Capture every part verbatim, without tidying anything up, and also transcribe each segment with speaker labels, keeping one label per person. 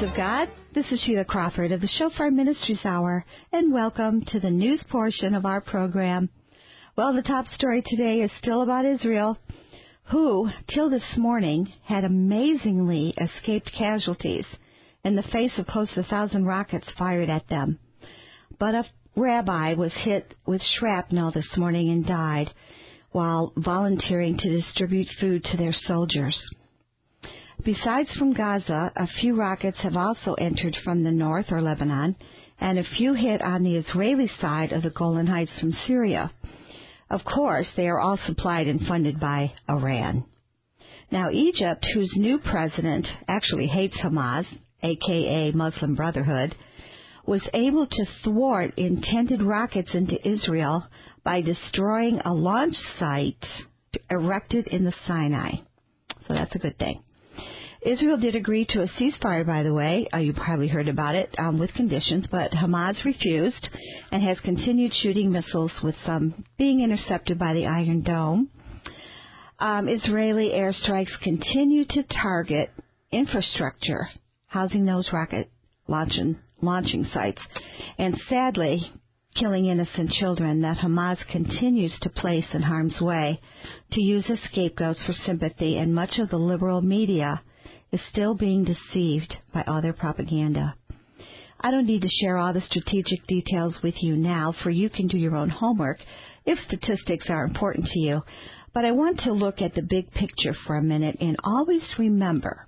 Speaker 1: saints of God. This is Sheila Crawford of the Shofar Ministries Hour, and welcome to the news portion of our program. Well, the top story today is still about Israel, who, till this morning, had amazingly escaped casualties in the face of close to a thousand rockets fired at them. But a rabbi was hit with shrapnel this morning and died while volunteering to distribute food to their soldiers. Besides from Gaza, a few rockets have also entered from the north or Lebanon, and a few hit on the Israeli side of the Golan Heights from Syria. Of course, they are all supplied and funded by Iran. Now, Egypt, whose new president actually hates Hamas, aka Muslim Brotherhood, was able to thwart intended rockets into Israel by destroying a launch site erected in the Sinai. So that's a good thing. Israel did agree to a ceasefire, by the way. Uh, you probably heard about it, um, with conditions, but Hamas refused and has continued shooting missiles, with some being intercepted by the Iron Dome. Um, Israeli airstrikes continue to target infrastructure housing those rocket launching, launching sites, and sadly killing innocent children that Hamas continues to place in harm's way to use as scapegoats for sympathy, and much of the liberal media is still being deceived by all their propaganda. I don't need to share all the strategic details with you now, for you can do your own homework if statistics are important to you. But I want to look at the big picture for a minute and always remember,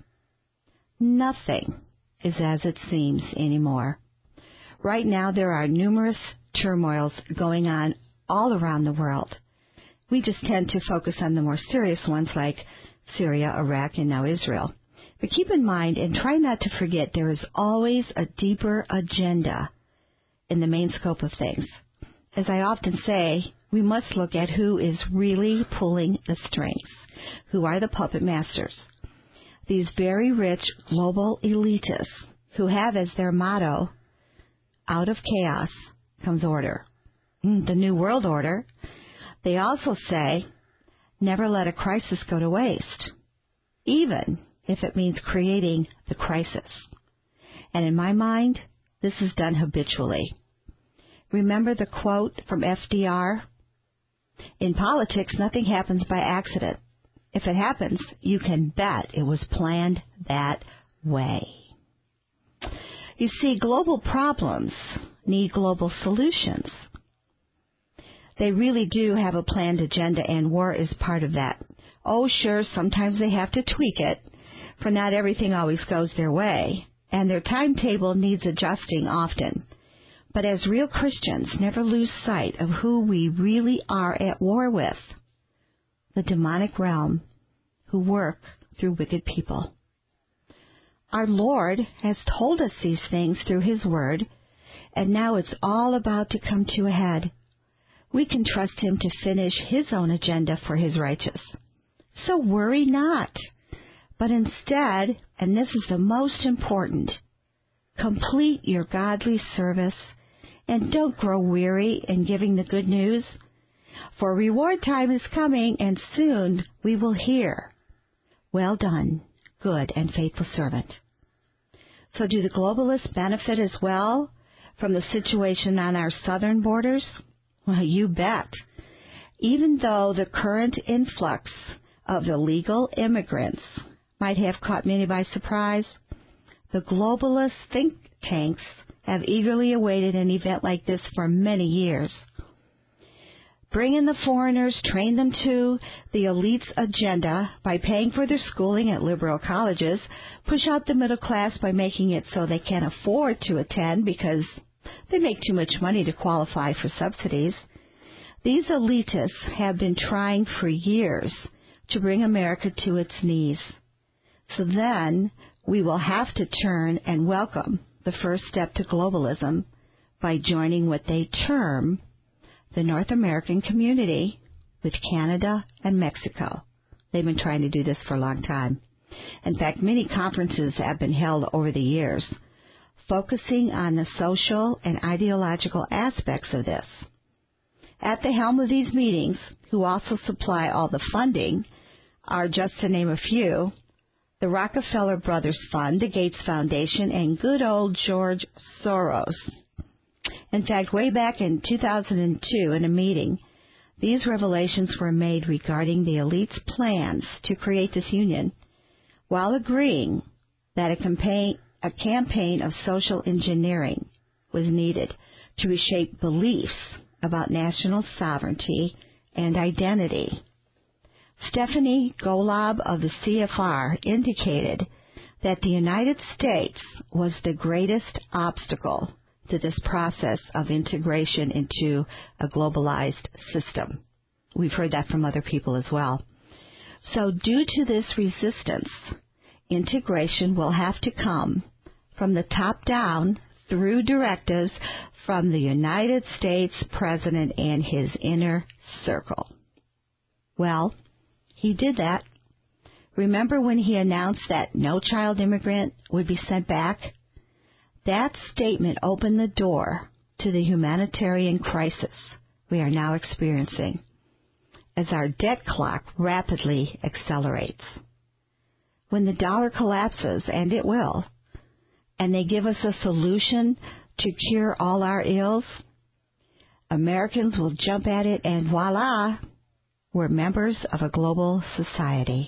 Speaker 1: nothing is as it seems anymore. Right now there are numerous turmoils going on all around the world. We just tend to focus on the more serious ones like Syria, Iraq, and now Israel. But keep in mind and try not to forget there is always a deeper agenda in the main scope of things. As I often say, we must look at who is really pulling the strings, who are the puppet masters. These very rich global elitists who have as their motto, out of chaos comes order, the New World Order. They also say, never let a crisis go to waste, even if it means creating the crisis. And in my mind, this is done habitually. Remember the quote from F D R? In politics, nothing happens by accident. If it happens, you can bet it was planned that way. You see, global problems need global solutions. They really do have a planned agenda, and war is part of that. Oh, sure, sometimes they have to tweak it, for not everything always goes their way, and their timetable needs adjusting often. But as real Christians, never lose sight of who we really are at war with, the demonic realm who work through wicked people. Our Lord has told us these things through His Word, and now it's all about to come to a head. We can trust Him to finish His own agenda for His righteous. So worry not. But instead, and this is the most important, complete your godly service and don't grow weary in giving the good news. For reward time is coming, and soon we will hear, well done, good and faithful servant. So do the globalists benefit as well from the situation on our southern borders? Well, you bet. Even though the current influx of illegal immigrants might have caught many by surprise, the globalist think tanks have eagerly awaited an event like this for many years. Bring in the foreigners, train them to the elite's agenda by paying for their schooling at liberal colleges, push out the middle class by making it so they can't afford to attend because they make too much money to qualify for subsidies. These elitists have been trying for years to bring America to its knees. So then we will have to turn and welcome the first step to globalism by joining what they term the North American community with Canada and Mexico. They've been trying to do this for a long time. In fact, many conferences have been held over the years, focusing on the social and ideological aspects of this. At the helm of these meetings, who also supply all the funding, are, just to name a few, the Rockefeller Brothers Fund, the Gates Foundation, and good old George Soros. In fact, way back in two thousand two, in a meeting, these revelations were made regarding the elite's plans to create this union, while agreeing that a campaign, a campaign of social engineering was needed to reshape beliefs about national sovereignty and identity. Stephanie Golub of the C F R indicated that the United States was the greatest obstacle to this process of integration into a globalized system. We've heard that from other people as well. So due to this resistance, integration will have to come from the top down through directives from the United States President and his inner circle. Well, he did that. Remember when he announced that no child immigrant would be sent back? That statement opened the door to the humanitarian crisis we are now experiencing as our debt clock rapidly accelerates. When the dollar collapses, and it will, and they give us a solution to cure all our ills, Americans will jump at it and voila, we're members of a global society.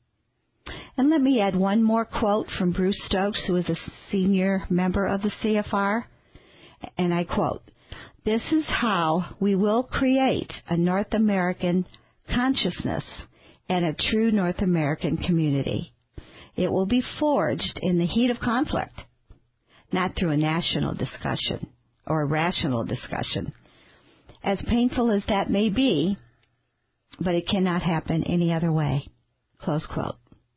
Speaker 1: And let me add one more quote from Bruce Stokes, who is a senior member of the C F R, and I quote, "This is how we will create a North American consciousness and a true North American community. It will be forged in the heat of conflict, not through a national discussion or a rational discussion. As painful as that may be, but it cannot happen any other way." Close quote.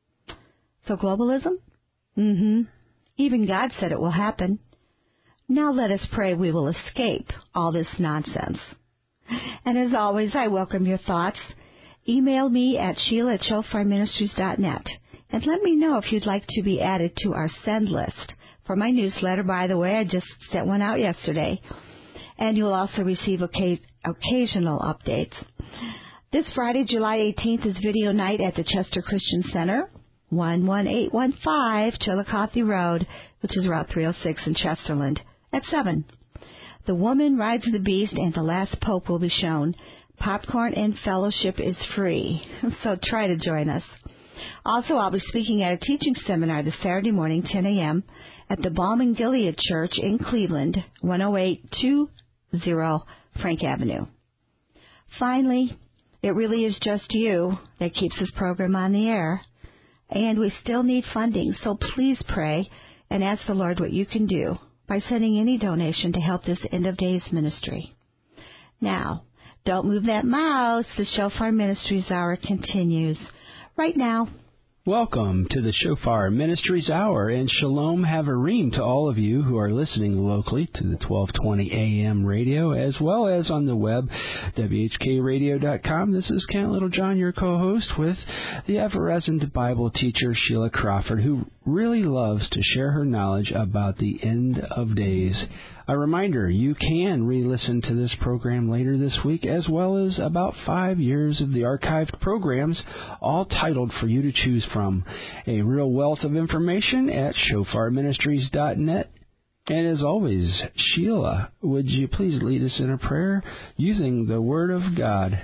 Speaker 1: So globalism? Mm-hmm. Even God said it will happen. Now let us pray we will escape all this nonsense. And as always, I welcome your thoughts. Email me at Sheila at shofar ministries dot net and let me know if you'd like to be added to our send list for my newsletter. By the way, I just sent one out yesterday. And you'll also receive occasional updates. This Friday, July eighteenth, is video night at the Chester Christian Center, one one eight one five Chillicothe Road, which is Route three oh six in Chesterland, at seven. The Woman Rides the Beast and The Last Pope will be shown. Popcorn and fellowship is free, so try to join us. Also, I'll be speaking at a teaching seminar this Saturday morning, ten a.m., at the Balm Gilead Church in Cleveland, one oh eight two oh Frank Avenue. Finally, it really is just you that keeps this program on the air, and we still need funding, so please pray and ask the Lord what you can do by sending any donation to help this End of Days ministry. Now, don't move that mouse. The Shofar Ministries Hour continues right now.
Speaker 2: Welcome to the Shofar Ministries Hour, and Shalom Havarim to all of you who are listening locally to the twelve twenty A M radio, as well as on the web, W H K radio dot com. This is Kent Littlejohn, your co-host, with the ever-present Bible teacher, Sheila Crawford, who really loves to share her knowledge about the end of days. A reminder, you can re-listen to this program later this week, as well as about five years of the archived programs, all titled for you to choose from. A real wealth of information at shofar ministries dot net. And as always, Sheila, would you please lead us in a prayer using the Word of God?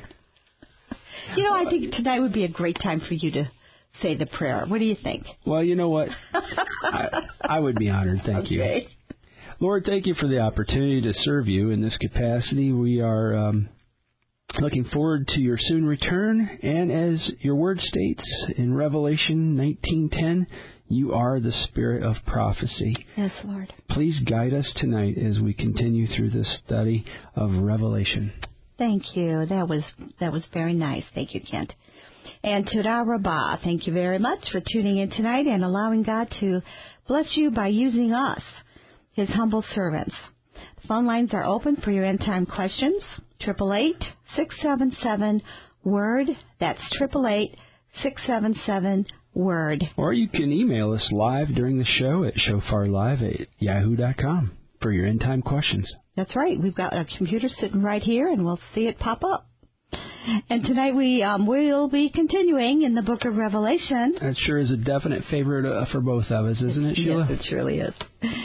Speaker 1: You know, I think tonight would be a great time for you to say the prayer. What do you think?
Speaker 2: Well, you know what? I, I would be honored. Thank
Speaker 1: okay.
Speaker 2: you. Lord, thank you for the opportunity to serve you in this capacity. We are um, looking forward to your soon return. And as your word states in Revelation nineteen ten, you are the spirit of prophecy.
Speaker 1: Yes, Lord. Please
Speaker 2: guide us tonight as we continue through this study of Revelation.
Speaker 1: Thank you. That was that was very nice. Thank you, Kent. And Todah Rabbah, thank you very much for tuning in tonight and allowing God to bless you by using us, His humble servants. The phone lines are open for your end-time questions. eight eight eight, six seven seven, WORD. That's eight eight eight, six seven seven, WORD.
Speaker 2: Or you can email us live during the show at shofarlive at yahoo dot com for your end-time questions.
Speaker 1: That's right. We've got a computer sitting right here, and we'll see it pop up. And tonight we um, will be continuing in the book of Revelation.
Speaker 2: That sure is a definite favorite uh, for both of us, isn't it, Sheila?
Speaker 1: Yes, it surely is.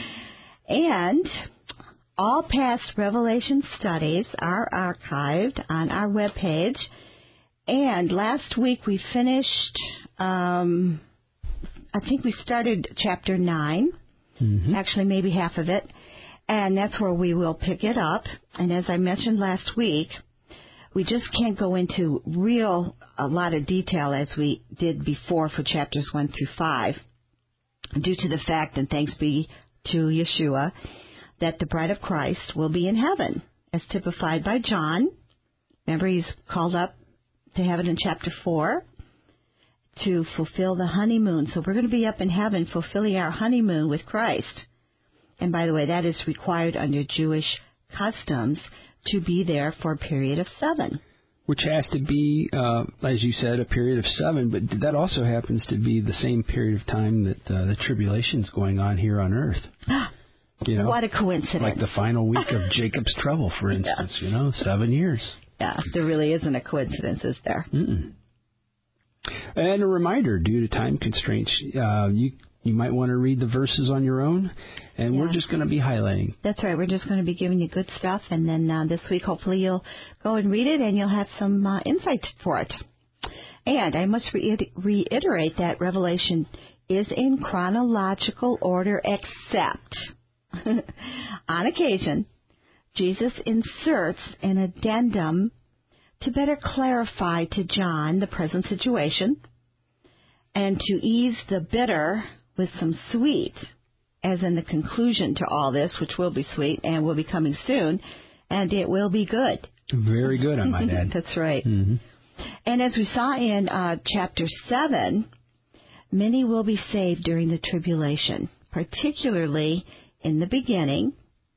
Speaker 1: And all past Revelation studies are archived on our webpage. And last week we finished, um, I think we started chapter nine, mm-hmm. actually maybe half of it, and that's where we will pick it up. And as I mentioned last week, we just can't go into real a lot of detail as we did before for chapters one through five, due to the fact, and thanks be to Yeshua, that the bride of Christ will be in heaven, as typified by John. Remember, he's called up to heaven in chapter four to fulfill the honeymoon. So we're going to be up in heaven fulfilling our honeymoon with Christ. And by the way, that is required under Jewish customs to be there for a period of seven.
Speaker 2: Which has to be, uh, as you said, a period of seven, but that also happens to be the same period of time that uh, the tribulation's going on here on earth. You know,
Speaker 1: what a coincidence.
Speaker 2: Like the final week of Jacob's trouble, for instance, yes. You know, seven years.
Speaker 1: Yeah, there really isn't a coincidence, is there?
Speaker 2: Mm-mm. And a reminder, due to time constraints, uh, you you might want to read the verses on your own, and yeah. We're just going to be highlighting.
Speaker 1: That's right. We're just going to be giving you good stuff, and then uh, this week, hopefully, you'll go and read it, and you'll have some uh, insight for it. And I must re- reiterate that Revelation is in chronological order, except on occasion, Jesus inserts an addendum to better clarify to John the present situation and to ease the bitter with some sweet, as in the conclusion to all this, which will be sweet and will be coming soon, and it will be good.
Speaker 2: Very good, I might add.
Speaker 1: That's right.
Speaker 2: Mm-hmm.
Speaker 1: And as we saw in uh, chapter seven, many will be saved during the tribulation, particularly in the beginning,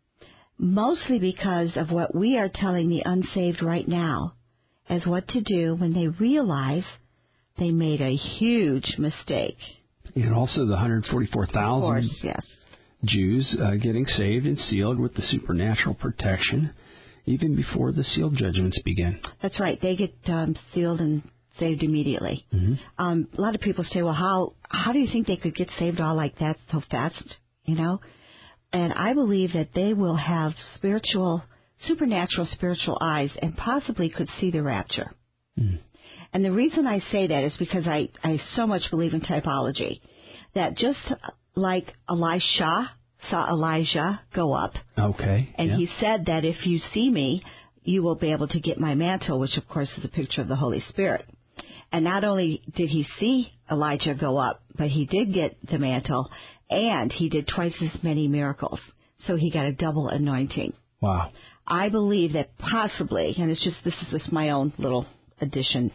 Speaker 1: mostly because of what we are telling the unsaved right now as what to do when they realize they made a huge mistake.
Speaker 2: And also the one hundred forty-four thousand
Speaker 1: yes.
Speaker 2: Jews uh, getting saved and sealed with the supernatural protection even before the sealed judgments begin.
Speaker 1: That's right. They get um, sealed and saved immediately.
Speaker 2: Mm-hmm.
Speaker 1: Um, a lot of people say, well, how how do you think they could get saved all like that so fast, you know? And I believe that they will have spiritual, supernatural spiritual eyes and possibly could see the rapture.
Speaker 2: Mm.
Speaker 1: And the reason I say that is because I, I so much believe in typology, that just like Elisha saw Elijah go up.
Speaker 2: Okay.
Speaker 1: And
Speaker 2: yeah.
Speaker 1: he said that if you see me, you will be able to get my mantle, which of course is a picture of the Holy Spirit. And not only did he see Elijah go up, but he did get the mantle, and he did twice as many miracles. So he got a double anointing.
Speaker 2: Wow.
Speaker 1: I believe that possibly, and it's just, this is just my own little addition,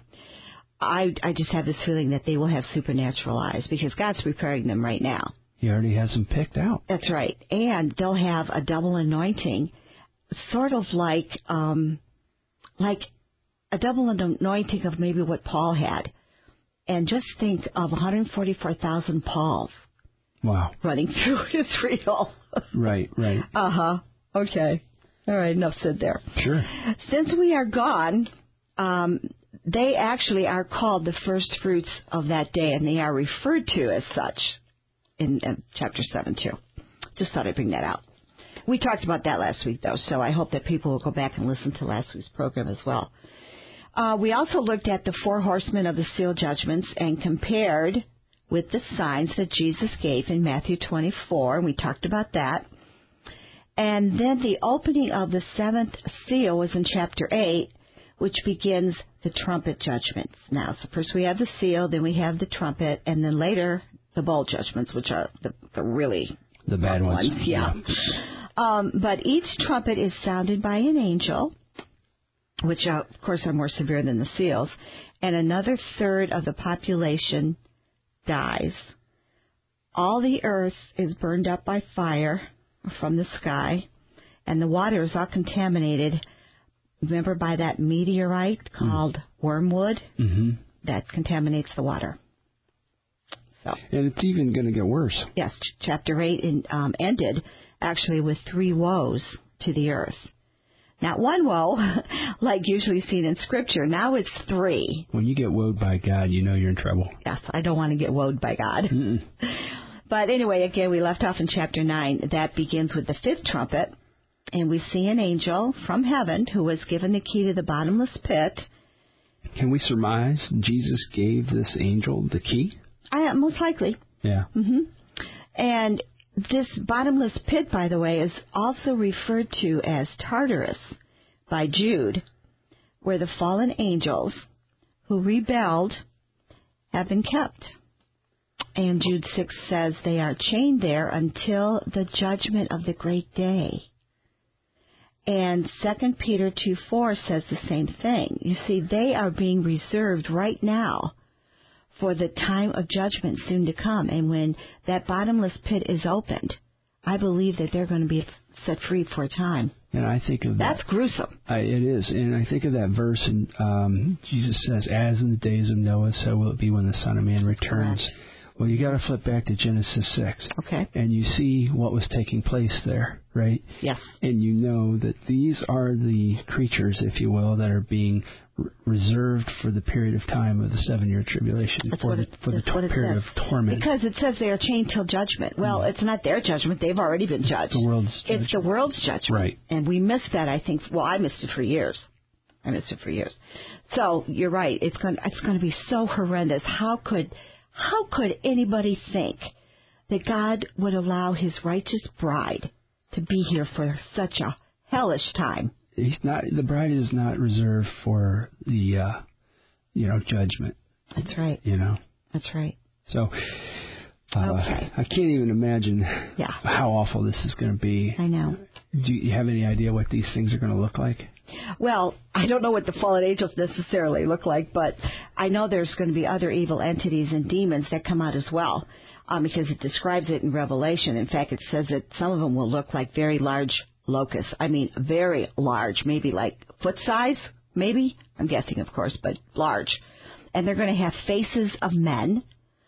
Speaker 1: I, I just have this feeling that they will have supernatural eyes because God's preparing them right now.
Speaker 2: He already has them picked out.
Speaker 1: That's right. And they'll have a double anointing, sort of like um, like a double anointing of maybe what Paul had. And just think of one hundred forty-four thousand Pauls.
Speaker 2: Wow.
Speaker 1: Running through Israel.
Speaker 2: Right, right.
Speaker 1: Uh-huh. Okay. All right, enough said there.
Speaker 2: Sure.
Speaker 1: Since we are gone, um, they actually are called the first fruits of that day, and they are referred to as such in, in chapter seven, too. Just thought I'd bring that out. We talked about that last week, though, so I hope that people will go back and listen to last week's program as well. Uh, we also looked at the four horsemen of the seal judgments and compared with the signs that Jesus gave in Matthew twenty-four, and we talked about that. And then the opening of the seventh seal was in chapter eight, which begins the trumpet judgments. Now, so first we have the seal, then we have the trumpet, and then later the bowl judgments, which are the, the really
Speaker 2: the bad ones.
Speaker 1: ones. Yeah. yeah. Um, but each trumpet is sounded by an angel, which, uh, of course, are more severe than the seals, and another third of the population dies. All the earth is burned up by fire from the sky, and the water is all contaminated, remember, by that meteorite called mm. wormwood
Speaker 2: mm-hmm.
Speaker 1: that contaminates the water. So,
Speaker 2: and it's even going to get worse.
Speaker 1: Yes, chapter eight in, um, ended actually with three woes to the earth. Not one woe, like usually seen in Scripture. Now it's three.
Speaker 2: When you get woed by God, you know you're in trouble.
Speaker 1: Yes, I don't want to get woed by God.
Speaker 2: Mm-mm.
Speaker 1: But anyway, again, we left off in chapter nine. That begins with the fifth trumpet. And we see an angel from heaven who was given the key to the bottomless pit.
Speaker 2: Can we surmise Jesus gave this angel the key?
Speaker 1: I, most likely.
Speaker 2: Yeah.
Speaker 1: Mm-hmm. And this bottomless pit, by the way, is also referred to as Tartarus by Jude, where the fallen angels who rebelled have been kept. And Jude six says they are chained there until the judgment of the great day. And Second Peter two four says the same thing. You see, they are being reserved right now for the time of judgment soon to come. And when that bottomless pit is opened, I believe that they're going to be set free for a time.
Speaker 2: And I think of
Speaker 1: That's
Speaker 2: that.
Speaker 1: gruesome.
Speaker 2: I, it is. And I think of that verse, and um, Jesus says, as in the days of Noah, so will it be when the Son of Man returns.
Speaker 1: Correct.
Speaker 2: Well, you got to flip back to Genesis six.
Speaker 1: Okay.
Speaker 2: And you see what was taking place there, right?
Speaker 1: Yes.
Speaker 2: And you know that these are the creatures, if you will, that are being r- reserved for the period of time of the seven-year tribulation,
Speaker 1: That's
Speaker 2: for
Speaker 1: what
Speaker 2: the,
Speaker 1: it,
Speaker 2: for the
Speaker 1: that's
Speaker 2: to-
Speaker 1: what it
Speaker 2: period
Speaker 1: says.
Speaker 2: of torment.
Speaker 1: Because it says they are chained till judgment. Well,
Speaker 2: Mm.
Speaker 1: it's not their judgment. They've already been judged.
Speaker 2: the world's judgment.
Speaker 1: It's the world's judgment.
Speaker 2: Right.
Speaker 1: And we missed that, I think. Well, I missed it for years. I missed it for years. So you're right. It's going it's going to be so horrendous. How could how could anybody think that God would allow his righteous bride to be here for such a hellish time?
Speaker 2: He's not. The bride is not reserved for the, uh, you know, judgment.
Speaker 1: That's right.
Speaker 2: You know.
Speaker 1: That's right.
Speaker 2: So. Uh,
Speaker 1: Okay.
Speaker 2: I can't even imagine
Speaker 1: Yeah.
Speaker 2: how awful this is going to be.
Speaker 1: I know.
Speaker 2: Do you have any idea what these things are going to look like?
Speaker 1: Well, I don't know what the fallen angels necessarily look like, but I know there's going to be other evil entities and demons that come out as well, um, because it describes it in Revelation. In fact, it says that some of them will look like very large locusts. I mean, very large, maybe like foot size, maybe. I'm guessing, of course, but large. And they're going to have faces of men,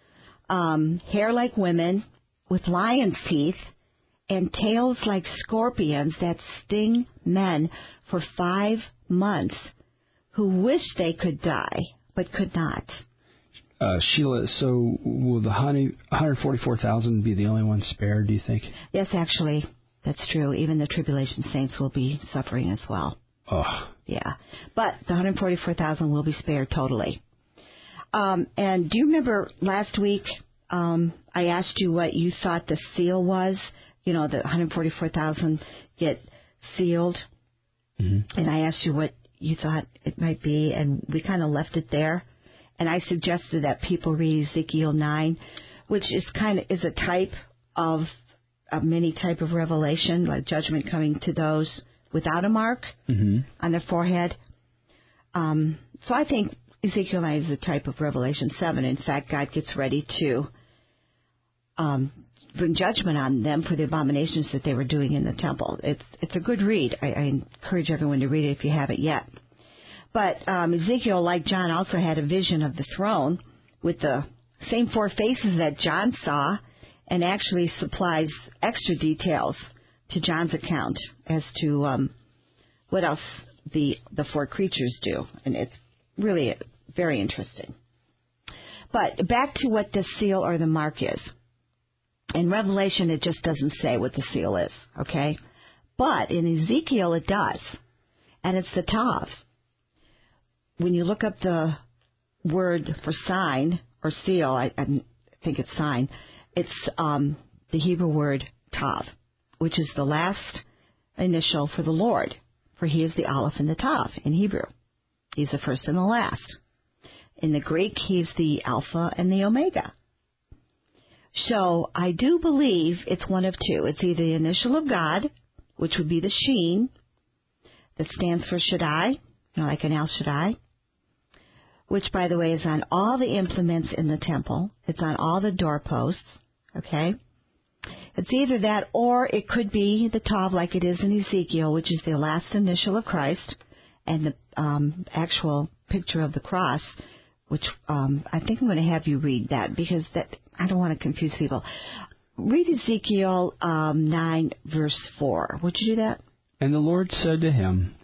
Speaker 1: um, hair like women, with lion's teeth, and tails like scorpions that sting men for five months who wish they could die but could not.
Speaker 2: Uh, Sheila, so will the one hundred forty-four thousand be the only ones spared, do you think?
Speaker 1: Yes, actually, that's true. Even the tribulation saints will be suffering as well.
Speaker 2: Oh.
Speaker 1: Yeah. But the one hundred forty-four thousand will be spared totally. Um, and do you remember last week um, I asked you what you thought the seal was? You know, the one hundred forty-four thousand get sealed. Mm-hmm. And I asked you what you thought it might be, and we kind of left it there. And I suggested that people read Ezekiel nine, which is kind of is a type of a mini type of revelation, like judgment coming to those without a mark mm-hmm. on their forehead. Um, so I think Ezekiel nine is a type of Revelation seven. In fact, God gets ready to um, bring judgment on them for the abominations that they were doing in the temple. It's it's a good read. I, I encourage everyone to read it if you haven't yet. But um, Ezekiel, like John, also had a vision of the throne with the same four faces that John saw, and actually supplies extra details to John's account as to um, what else the the four creatures do. And it's really very interesting. But back to what the seal or the mark is. In Revelation, it just doesn't say what the seal is, okay? But in Ezekiel, it does. And it's the Tav. When you look up the word for sign or seal, I, I think it's sign, it's um, the Hebrew word Tav, which is the last initial for the Lord, for he is the Aleph and the Tav in Hebrew. He's the first and the last. In the Greek, he's the Alpha and the Omega. So I do believe it's one of two. It's either the initial of God, which would be the Sheen, that stands for Shaddai, you know, like an El Shaddai, which, by the way, is on all the implements in the temple. It's on all the doorposts, okay? It's either that, or it could be the Tav like it is in Ezekiel, which is the last initial of Christ, and the um, actual picture of the cross, which um, I think I'm going to have you read that, because that I don't want to confuse people. Read Ezekiel um, nine, verse four. Would you do that?
Speaker 2: And the Lord said to him,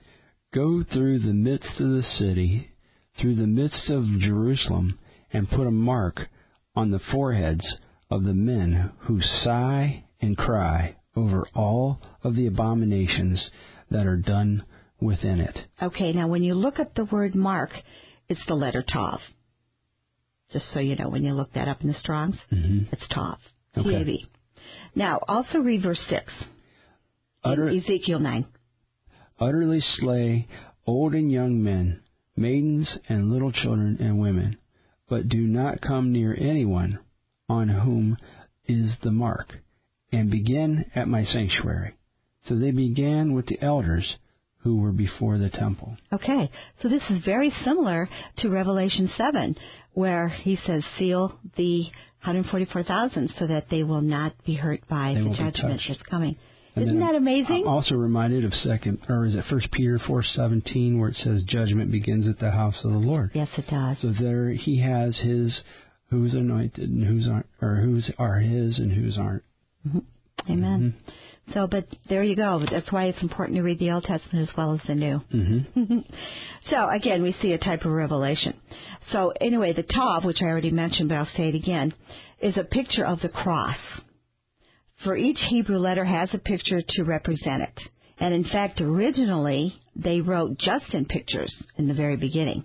Speaker 2: Go through the midst of the city, through the midst of Jerusalem, and put a mark on the foreheads of the men who sigh and cry over all of the abominations that are done within it.
Speaker 1: Okay, now when you look up the word mark, it's the letter Tav. Just so you know, when you look that up in the Strongs, mm-hmm. it's Tav.
Speaker 2: Okay.
Speaker 1: T A V. Now, also read verse six.
Speaker 2: Utter,
Speaker 1: Ezekiel nine.
Speaker 2: Utterly slay old and young men, maidens and little children and women, but do not come near anyone on whom is the mark, and begin at my sanctuary. So they began with the elders who were before the temple.
Speaker 1: Okay, so this is very similar to Revelation seven, where he says, seal the one hundred forty-four thousand so that they will not be hurt by
Speaker 2: they
Speaker 1: the judgment that's coming.
Speaker 2: And
Speaker 1: Isn't that amazing?
Speaker 2: I'm also reminded of second, or is it First Peter four seventeen, where it says judgment begins at the house of the Lord.
Speaker 1: Yes, it does.
Speaker 2: So there he has his who's anointed and who's aren't, or who's are his and whose aren't.
Speaker 1: Mm-hmm. Amen. Mm-hmm. So, but there you go. That's why it's important to read the Old Testament as well as the New.
Speaker 2: Mm-hmm.
Speaker 1: So, again, we see a type of revelation. So, anyway, the Tav, which I already mentioned, but I'll say it again, is a picture of the cross. For each Hebrew letter has a picture to represent it. And, in fact, originally, they wrote just in pictures in the very beginning.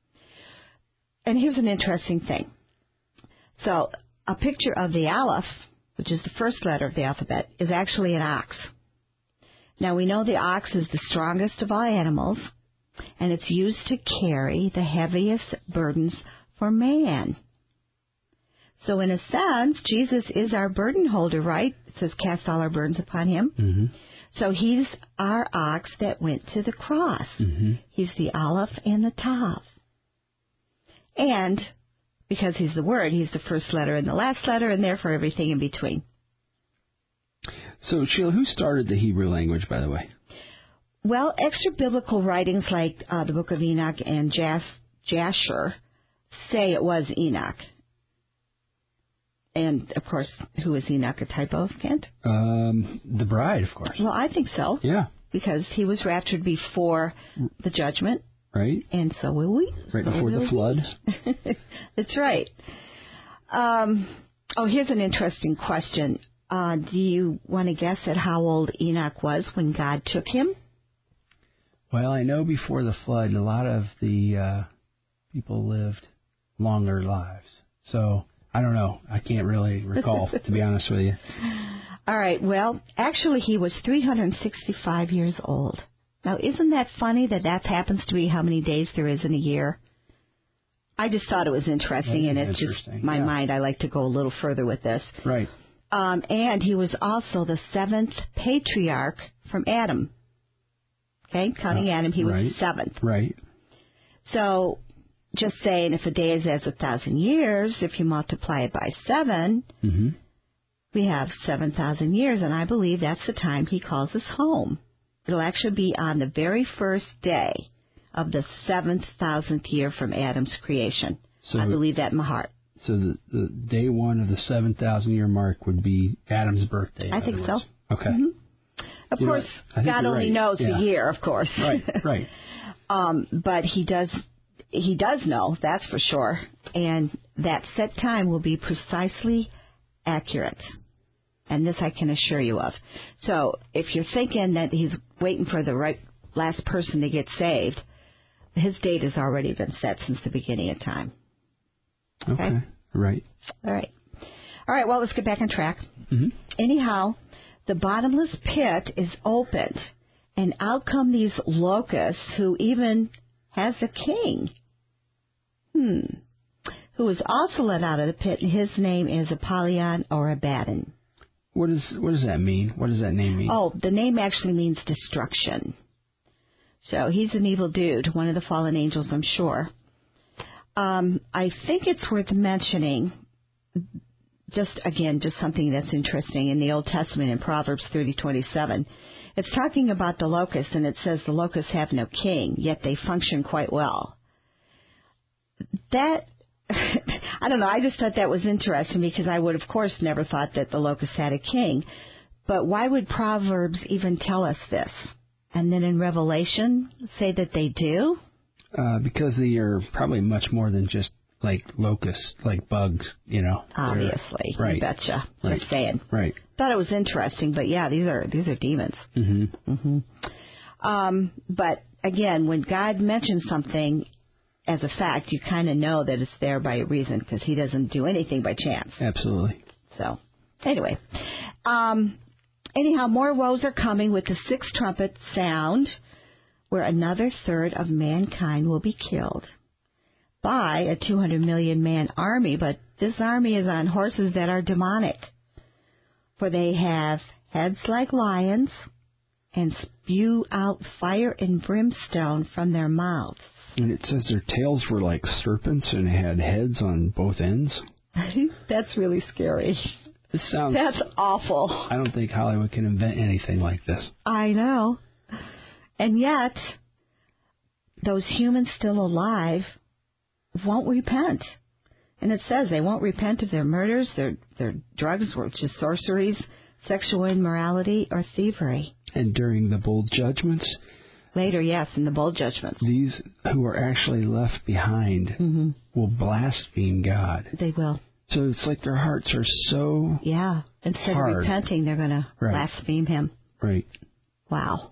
Speaker 1: And here's an interesting thing. So, a picture of the Aleph, which is the first letter of the alphabet, is actually an ox. Now, we know the ox is the strongest of all animals, and it's used to carry the heaviest burdens for man. So, in a sense, Jesus is our burden holder, right? It says, cast all our burdens upon him.
Speaker 2: Mm-hmm.
Speaker 1: So, he's our ox that went to the cross.
Speaker 2: Mm-hmm.
Speaker 1: He's the Aleph and the Tav. And because he's the Word, he's the first letter and the last letter, and therefore everything in between.
Speaker 2: So, Sheila, who started the Hebrew language, by the way?
Speaker 1: Well, extra-biblical writings like uh, the Book of Enoch and Jas- Jasher say it was Enoch. And, of course, who is Enoch a type of, Kent?
Speaker 2: Um, the bride, of course.
Speaker 1: Well, I think so.
Speaker 2: Yeah.
Speaker 1: Because he was raptured before the judgment.
Speaker 2: Right.
Speaker 1: And so will we.
Speaker 2: Right
Speaker 1: so
Speaker 2: before the flood.
Speaker 1: That's right. Um, oh, here's an interesting question. Uh, do you want to guess at how old Enoch was when God took him?
Speaker 2: Well, I know before the flood, a lot of the uh, people lived longer lives. So, I don't know. I can't really recall, to be honest with you.
Speaker 1: All right. Well, actually, he was three hundred sixty-five years old. Now, isn't that funny that that happens to be how many days there is in a year? I just thought it was interesting, and it's just my yeah. mind. I like to go a little further with this.
Speaker 2: Right.
Speaker 1: Um, and he was also the seventh patriarch from Adam. Okay, counting uh, Adam, he was
Speaker 2: right.
Speaker 1: the seventh.
Speaker 2: Right.
Speaker 1: So, just saying, if a day is as a thousand years, if you multiply it by seven,
Speaker 2: mm-hmm.
Speaker 1: we have seven thousand years, and I believe that's the time he calls us home. It'll actually be on the very first day of the seventh thousandth year from Adam's creation. So, I believe that in my heart.
Speaker 2: So the, the day one of the seven thousand year mark would be Adam's birthday.
Speaker 1: I think so.
Speaker 2: Okay.
Speaker 1: Mm-hmm. Of
Speaker 2: you
Speaker 1: course, God only
Speaker 2: right.
Speaker 1: knows
Speaker 2: yeah.
Speaker 1: the year, of course.
Speaker 2: Right, right.
Speaker 1: um, but he does, he does know, that's for sure. And that set time will be precisely accurate. And this I can assure you of. So if you're thinking that he's waiting for the right last person to get saved, his date has already been set since the beginning of time.
Speaker 2: Okay. okay. Right.
Speaker 1: All right. All right, well, let's get back on track.
Speaker 2: Mm-hmm.
Speaker 1: Anyhow, the bottomless pit is opened, and out come these locusts who even has a king. Hmm. Who is also let out of the pit, and his name is Apollyon or Abaddon.
Speaker 2: What is what does that mean? What does that name mean?
Speaker 1: Oh, the name actually means destruction. So he's an evil dude, one of the fallen angels, I'm sure. Um, I think it's worth mentioning, just again, just something that's interesting in the Old Testament in Proverbs thirty twenty-seven. It's talking about the locusts, and it says the locusts have no king, yet they function quite well. That, I don't know, I just thought that was interesting because I would, of course, never thought that the locusts had a king. But why would Proverbs even tell us this? And then in Revelation, say that they do?
Speaker 2: Uh, because they are probably much more than just like locusts, like bugs, you know.
Speaker 1: Obviously.
Speaker 2: Right.
Speaker 1: You betcha.
Speaker 2: Right.
Speaker 1: Just saying.
Speaker 2: Right.
Speaker 1: Thought it was interesting, but yeah, these are these are demons.
Speaker 2: Mm-hmm.
Speaker 1: Mm-hmm. Um, but again, when God mentions something as a fact, you kind of know that it's there by a reason, because he doesn't do anything by chance.
Speaker 2: Absolutely.
Speaker 1: So, anyway. Um, anyhow, more woes are coming with the sixth trumpet sound, where another third of mankind will be killed by a two hundred million man army, but this army is on horses that are demonic, for they have heads like lions and spew out fire and brimstone from their mouths.
Speaker 2: And it says their tails were like serpents and had heads on both ends.
Speaker 1: That's really scary.
Speaker 2: This sounds...
Speaker 1: That's awful.
Speaker 2: I don't think Hollywood can invent anything like this.
Speaker 1: I know. And yet, those humans still alive won't repent. And it says they won't repent of their murders, their their drugs, which is sorceries, sexual immorality, or thievery.
Speaker 2: And during the bowl judgments...
Speaker 1: Later, yes, in the bowl judgments.
Speaker 2: These who are actually left behind
Speaker 1: mm-hmm.
Speaker 2: will blaspheme God.
Speaker 1: They will.
Speaker 2: So it's like their hearts are so
Speaker 1: Yeah. Instead
Speaker 2: hard.
Speaker 1: of repenting, they're going to
Speaker 2: right.
Speaker 1: blaspheme him.
Speaker 2: Right.
Speaker 1: Wow.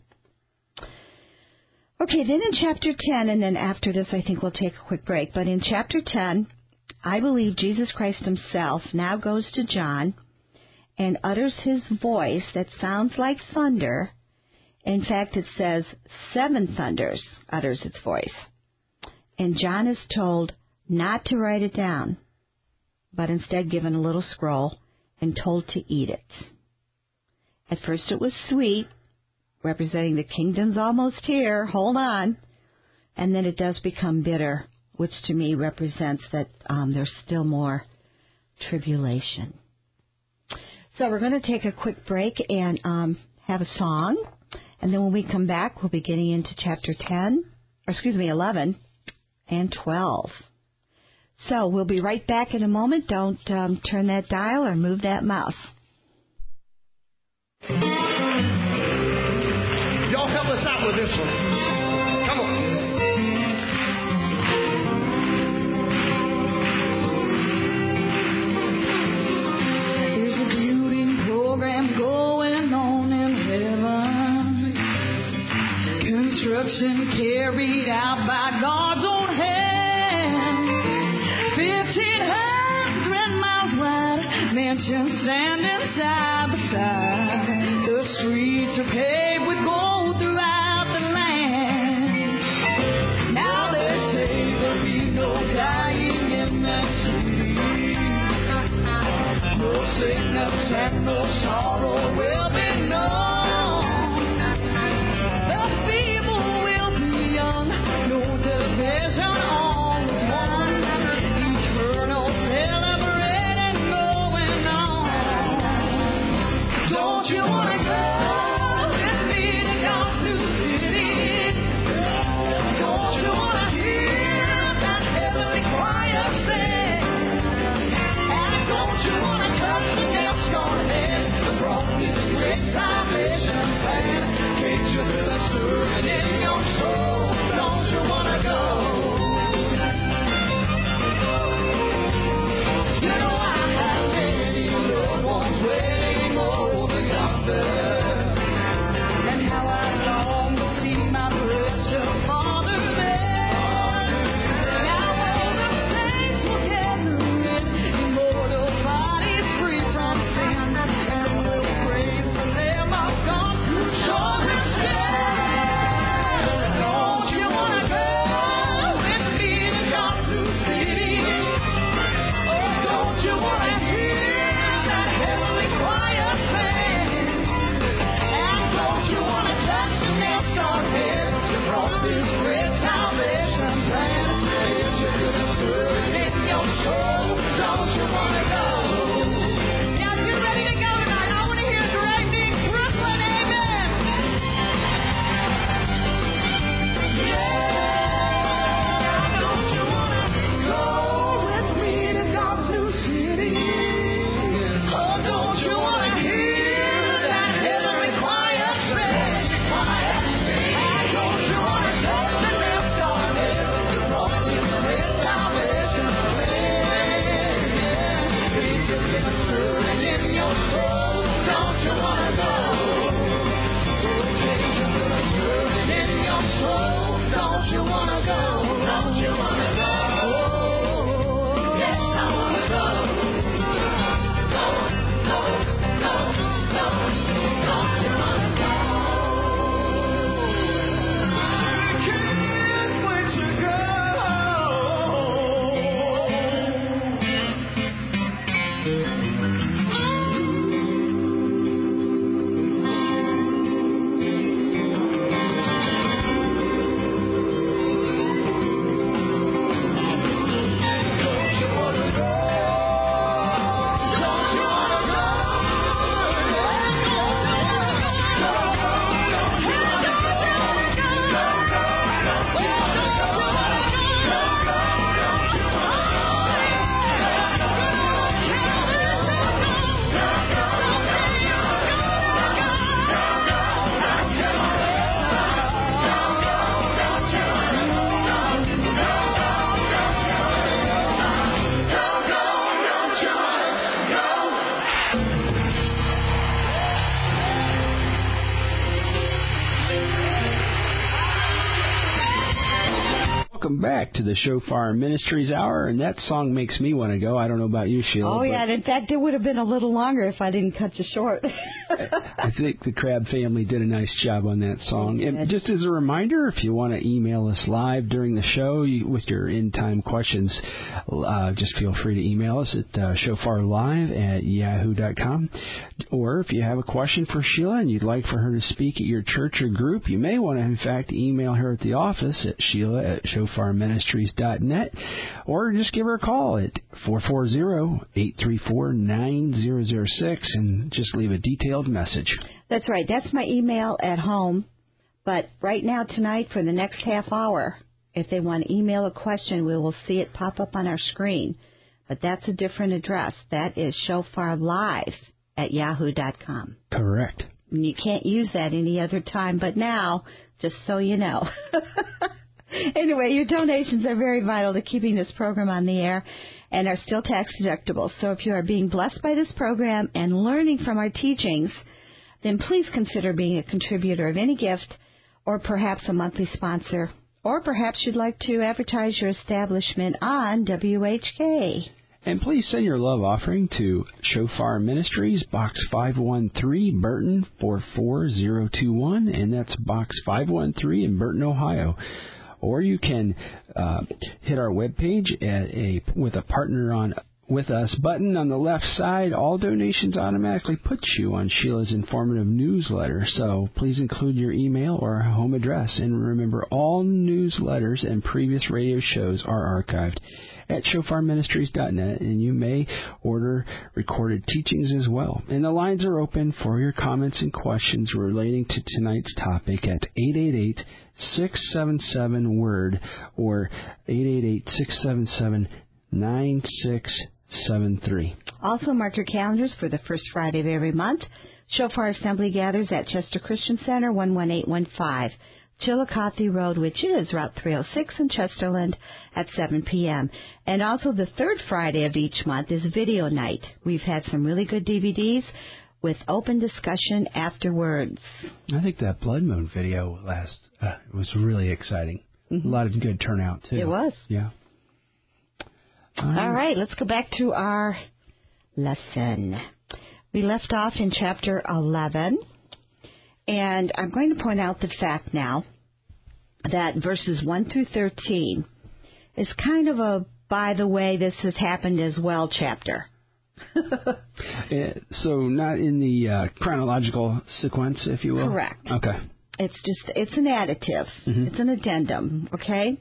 Speaker 1: Okay, then in chapter ten, and then after this I think we'll take a quick break, but in chapter ten, I believe Jesus Christ himself now goes to John and utters his voice that sounds like thunder. In fact, it says seven thunders utters its voice. And John is told not to write it down, but instead given a little scroll and told to eat it. At first it was sweet, representing the kingdom's almost here, hold on. And then it does become bitter, which to me represents that um, there's still more tribulation. So we're going to take a quick break and um, have a song. And then when we come back, we'll be getting into chapter ten, or excuse me, eleven and twelve. So we'll be right back in a moment. Don't um, turn that dial or move that mouse.
Speaker 3: Y'all help us out with this one. Come on.
Speaker 4: There's a building program going on in heaven. Construction carried out by God's own hand. Fifteen hundred miles wide, mansions standing side by side. The streets are paved with gold throughout the land. Now they say there'll be no dying in that city. No sickness and no sorrow will be known. The feeble will be young, no division, all is one. Eternal celebrating going on. Don't you want to go with me to God's new city? Don't you want to hear that heavenly choir sing? And don't you want to touch the nail-scarred hands that brought this great salvation plan? Can't you feel it stirring in your soul? Don't you want to go? You know I have many loved ones waiting over yonder.
Speaker 2: back to the Shofar Ministries Hour, and that song makes me want to go. I don't know about you, Sheila.
Speaker 1: Oh, yeah, and in fact, it would have been a little longer if I didn't cut you short.
Speaker 2: I think the Crab family did a nice job on that song. And just as a reminder, if you want to email us live during the show you, with your in-time questions, uh, just feel free to email us at uh, shofarlive at yahoo dot com. Or if you have a question for Sheila and you'd like for her to speak at your church or group, you may want to, in fact, email her at the office at Sheila at shofar ministries dot net, or just give her a call at four four zero, eight three four, nine zero zero six and just leave a detailed message.
Speaker 1: That's right. That's my email at home. But right now, tonight, for the next half hour, if they want to email a question, we will see it pop up on our screen. But that's a different address. That is shofarlive at yahoo dot com.
Speaker 2: Correct.
Speaker 1: And you can't use that any other time but now, just so you know. Anyway, your donations are very vital to keeping this program on the air and are still tax deductible. So if you are being blessed by this program and learning from our teachings, then please consider being a contributor of any gift, or perhaps a monthly sponsor, or perhaps you'd like to advertise your establishment on W H K.
Speaker 2: And please send your love offering to Shofar Ministries, Box five one three, Burton, four four zero two one, and that's Box five one three in Burton, Ohio. Or you can uh, hit our webpage at a with a partner on with us button on the left side. All donations automatically put you on Sheila's informative newsletter. So please include your email or home address. And remember, all newsletters and previous radio shows are archived at shofar ministries dot net, and you may order recorded teachings as well. And the lines are open for your comments and questions relating to tonight's topic at eight eight eight, six seven seven, word or eight eight eight, six seven seven, nine six seven three.
Speaker 1: Also, mark your calendars for the first Friday of every month. Shofar Assembly gathers at Chester Christian Center, one one eight one five. Chillicothe Road, which is Route three oh six in Chesterland, at seven p.m. And also the third Friday of each month is video night. We've had some really good D V Ds with open discussion afterwards.
Speaker 2: I think that Blood Moon video last uh, was really exciting. Mm-hmm. A lot of good turnout, too.
Speaker 1: It was.
Speaker 2: Yeah. Um,
Speaker 1: All right, let's go back to our lesson. We left off in chapter eleven. And I'm going to point out the fact now that verses one through thirteen is kind of a, by the way, this has happened as well chapter.
Speaker 2: So not in the uh, chronological sequence, if you will?
Speaker 1: Correct.
Speaker 2: Okay.
Speaker 1: It's just, it's an additive. Mm-hmm. It's an addendum, okay?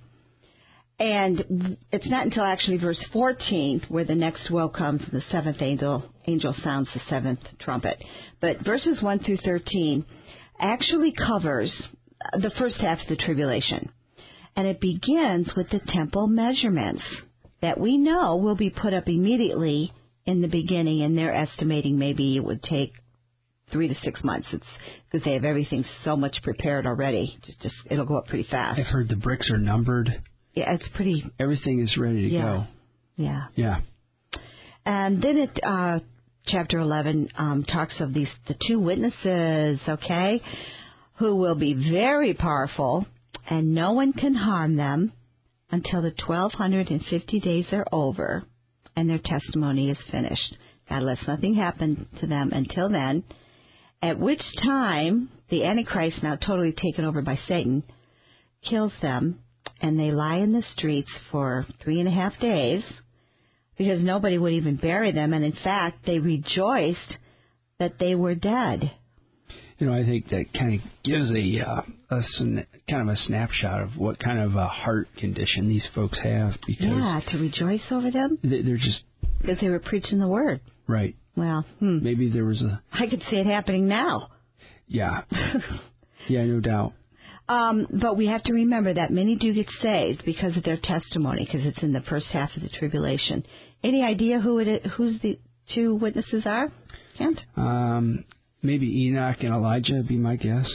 Speaker 1: And it's not until actually verse fourteen where the next woe comes and the seventh angel, angel sounds the seventh trumpet. But verses one through thirteen actually covers the first half of the tribulation. And it begins with the temple measurements that we know will be put up immediately in the beginning, and they're estimating maybe it would take three to six months. It's because they have everything so much prepared already. Just, just it'll go up pretty fast.
Speaker 2: I've heard the bricks are numbered.
Speaker 1: Yeah, it's pretty...
Speaker 2: Everything is ready to
Speaker 1: yeah,
Speaker 2: go.
Speaker 1: Yeah.
Speaker 2: Yeah.
Speaker 1: And then it... Uh, Chapter eleven um, talks of these the two witnesses, okay, who will be very powerful, and no one can harm them until the twelve fifty days are over and their testimony is finished. God lets nothing happen to them until then, at which time the Antichrist, now totally taken over by Satan, kills them, and they lie in the streets for three and a half days, because nobody would even bury them, and in fact, they rejoiced that they were dead.
Speaker 2: You know, I think that kind of gives a, uh, a kind of a snapshot of what kind of a heart condition these folks have. Because
Speaker 1: yeah, to rejoice over them?
Speaker 2: They're just...
Speaker 1: Because they were preaching the word.
Speaker 2: Right.
Speaker 1: Well, hmm.
Speaker 2: Maybe there was a...
Speaker 1: I could see it happening now.
Speaker 2: Yeah. Yeah, no doubt.
Speaker 1: Um, but we have to remember that many do get saved because of their testimony, because it's in the first half of the tribulation. Any idea who it is, who's the two witnesses are, Kent?
Speaker 2: Um, maybe Enoch and Elijah would be my guess.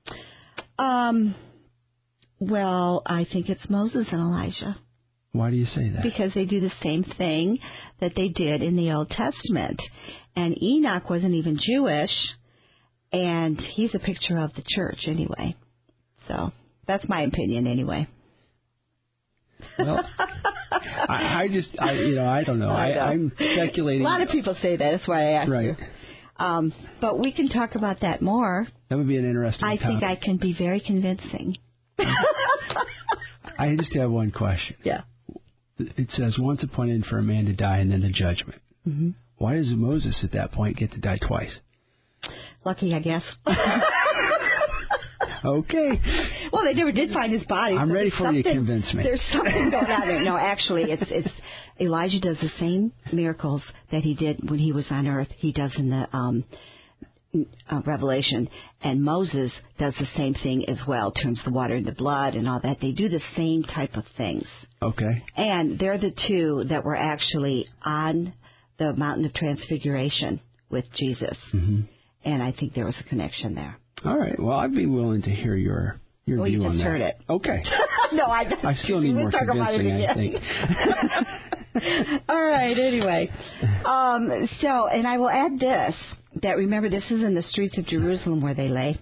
Speaker 1: Um. Well, I think it's Moses and Elijah.
Speaker 2: Why do you say that?
Speaker 1: Because they do the same thing that they did in the Old Testament. And Enoch wasn't even Jewish, and he's a picture of the church anyway. So that's my opinion anyway.
Speaker 2: Well, I, I just, I, you know, I don't know. I,
Speaker 1: I know.
Speaker 2: I'm speculating.
Speaker 1: A lot of people say that. That's why I asked
Speaker 2: right.
Speaker 1: you. Um, but we can talk about that more.
Speaker 2: That would be an interesting
Speaker 1: I
Speaker 2: topic.
Speaker 1: think I can be very convincing.
Speaker 2: I just have one question.
Speaker 1: Yeah.
Speaker 2: It says, once appointed for a man to die and then the judgment.
Speaker 1: Mm-hmm.
Speaker 2: Why does Moses at that point get to die twice?
Speaker 1: Lucky, I guess.
Speaker 2: Okay.
Speaker 1: Well, they never did find his body.
Speaker 2: I'm
Speaker 1: so
Speaker 2: ready for you to convince me.
Speaker 1: There's something going on there. No, actually, it's it's Elijah does the same miracles that he did when he was on earth. He does in the um, uh, Revelation, and Moses does the same thing as well. Turns the water into blood and all that. They do the same type of things.
Speaker 2: Okay.
Speaker 1: And they're the two that were actually on the Mountain of Transfiguration with Jesus.
Speaker 2: Mm-hmm.
Speaker 1: And I think there was a connection there.
Speaker 2: All right. Well, I'd be willing to hear your your
Speaker 1: well,
Speaker 2: view
Speaker 1: you
Speaker 2: on
Speaker 1: just
Speaker 2: that.
Speaker 1: heard it.
Speaker 2: Okay.
Speaker 1: No, I.
Speaker 2: I still need
Speaker 1: we'll
Speaker 2: more
Speaker 1: talk about it
Speaker 2: convincing, I think.
Speaker 1: All right. Anyway, um, so and I will add this: that remember, this is in the streets of Jerusalem where they lay,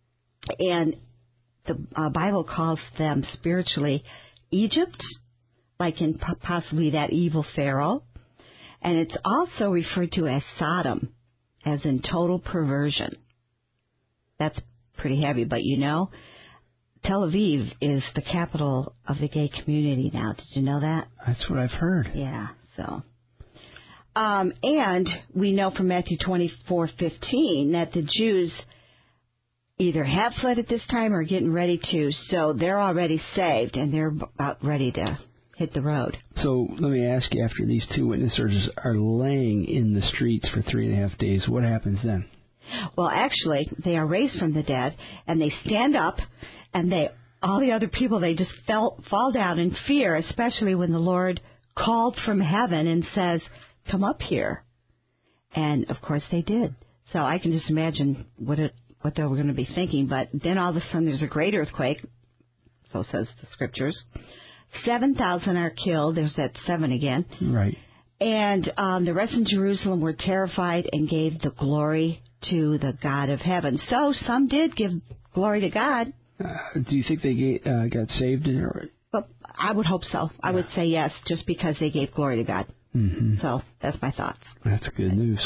Speaker 1: and the uh, Bible calls them spiritually Egypt, like in possibly that evil Pharaoh, and it's also referred to as Sodom, as in total perversion. That's pretty heavy, but you know, Tel Aviv is the capital of the gay community now. Did you know that?
Speaker 2: That's what I've heard.
Speaker 1: Yeah, so. Um, and we know from Matthew twenty-four fifteen that the Jews either have fled at this time or are getting ready to, so they're already saved and they're about ready to hit the road.
Speaker 2: So let me ask you, after these two witnesses are laying in the streets for three and a half days, what happens then?
Speaker 1: Well, actually, they are raised from the dead, and they stand up, and they all the other people, they just fell, fall down in fear, especially when the Lord called from heaven and says, come up here. And, of course, they did. So I can just imagine what it, what they were going to be thinking. But then all of a sudden there's a great earthquake, so says the Scriptures. seven thousand are killed. There's that seven again.
Speaker 2: Right.
Speaker 1: And um, the rest in Jerusalem were terrified and gave the glory to the God of heaven. So some did give glory to God.
Speaker 2: Uh, do you think they get, uh, got saved? In it?
Speaker 1: Well, I would hope so. I
Speaker 2: yeah.
Speaker 1: would say yes, just because they gave glory to God.
Speaker 2: Mm-hmm.
Speaker 1: So that's my thoughts.
Speaker 2: That's good news.